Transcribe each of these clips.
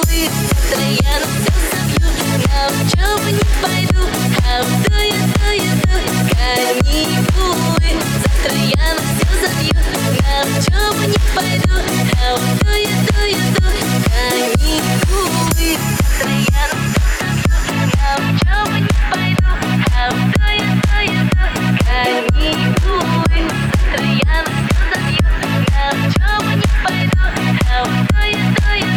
завтра я на все забью, на учебу не пойду. How do you, каникулы? Завтра я на все забью, на учебу не пойду. How do you, каникулы? Завтра я на все забью, на учебу не пойду. How do you, каникулы? Завтра я на все забью, на учебу не пойду. How do you,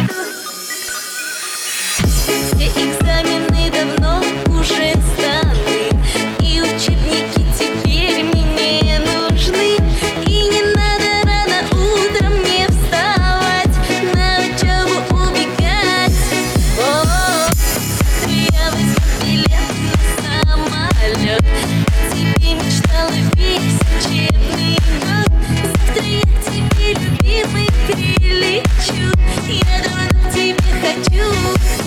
Все экзамены давно уже сданы, и учебники теперь мне не нужны. И не надо рано утром мне вставать, на учебу убегать. О, я возьму билет на самолет, тебе мечтала весь учебный год. Завтра я к тебе, любимый, прилечу, я давно к тебе хочу.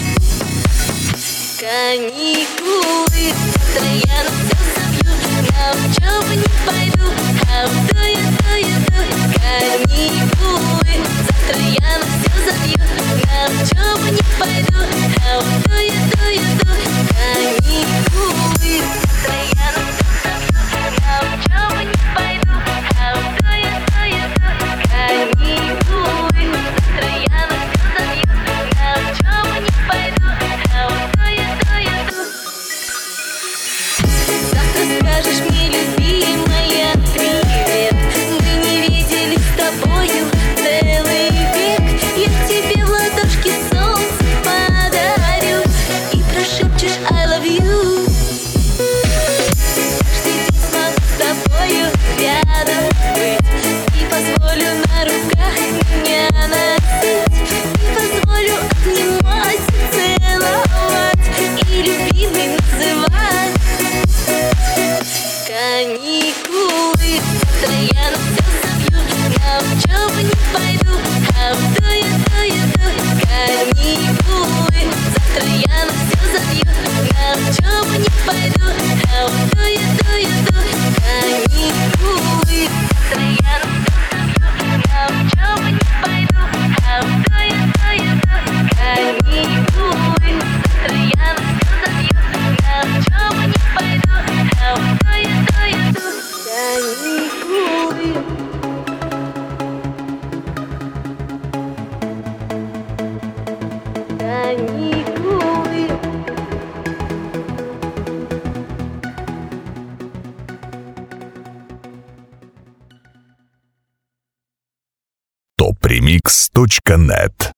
Каникулы, завтра я на все забью, на учебу не пойду. How do you, каникулы? Завтра я на все забью, на учебу не пойду. How do you, каникулы? Завтра я на все забью, на учебу не пойду. How do you, каникулы? Завтра я на все забью, на учебу не пойду. How do you, завтра скажешь мне, любимая, привет. Мы не виделись с тобою целый век. Я тебе в ладошки солнце подарю и прошепчешь I love you. Каждый день смогу с тобою рядом быть, и позволю на руках меня носить, и позволю обнимать и целовать, и любимый называть. Каникулы, завтра я на все забью, на учебу не пойду. How do you, каникулы? Завтра я на все забью, на учебу не пойду. How do you, каникулы? Завтра я на все забью, на учебу не пойду. How do you, каникулы? Завтра я на все забью, на учебу не пойду. How do you, каникулы? Каникулы. Topremix.net